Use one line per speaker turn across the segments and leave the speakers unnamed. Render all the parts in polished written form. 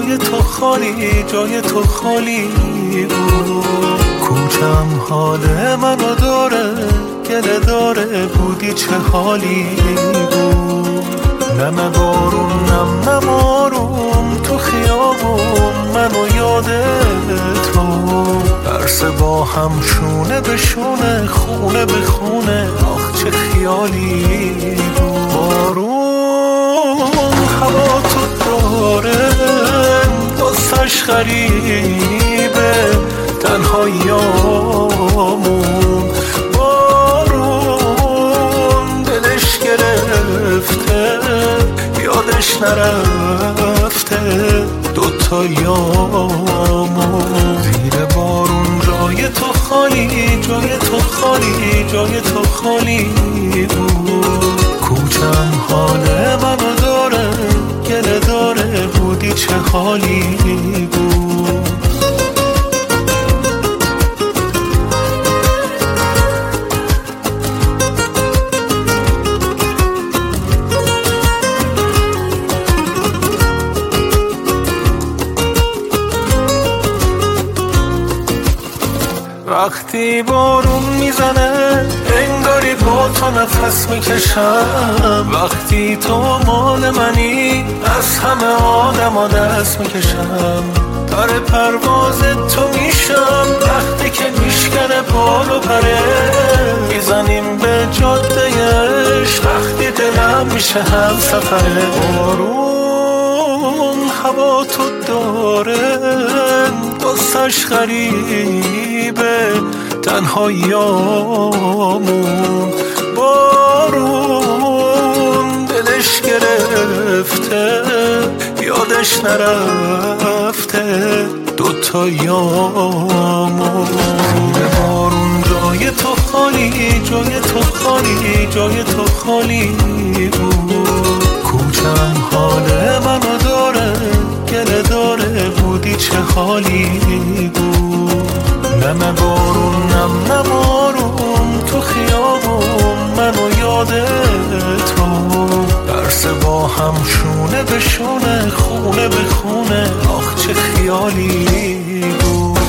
جای تو خالی، جای تو خالی بود. کوچم حال منو داره، گله داره، بودی چه حالی بود. نم بارون نم آروم تو خیابون، منو یاده تو. درس با هم شونه به شونه، خونه به خونه، آخ چه خیالی بود. بارون هوا تو داره، دستش غریبه، تنهاییامون. بارون دلش گرفته، یادش نرفته دوتایامون. زیر بارون جای تو خالی، جای تو خالی، جای تو خالی بود. کوچم حال منو داره، گله داره، بودی چه حالی بود. وقتی بارون میزنه انگاری با تو نفس میکشم. وقتی تو مال منی از همه آدم دست میکشم. در پرواز تو میشم وقتی که میشکنه بال و پره. میزنیم به جادهش وقتی دلم میشه هم سفره. بارون هوا تو داره، دستش غریبه، تنهاییامون. بارون دلش گرفته، یادش نرفته دوتایامون. زیر بارون جای تو خالی، جای تو خالی، جای تو خالی بود. کوچم حال منو داره، گله داره، بودی چه حالی بود. نم بارون نم آروم تو خیابون، منو یاده تو. درس با هم شونه به شونه، خونه به خونه، آخ چه خیالی بود.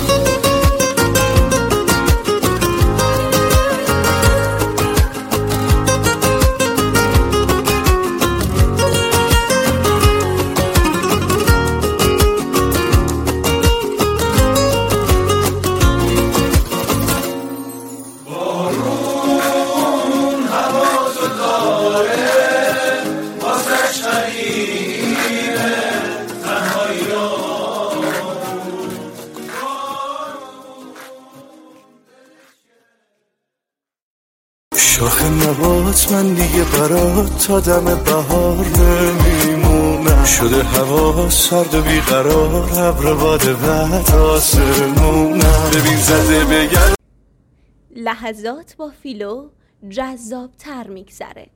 شاخ نبات من دیگه برات تا دم بهار نمیمونم. شده هوا سرد و بیقرار، ابر باد بعد آسمونم. ببین زده بگرد.
لحظات با فیلو جذاب تر میگذره.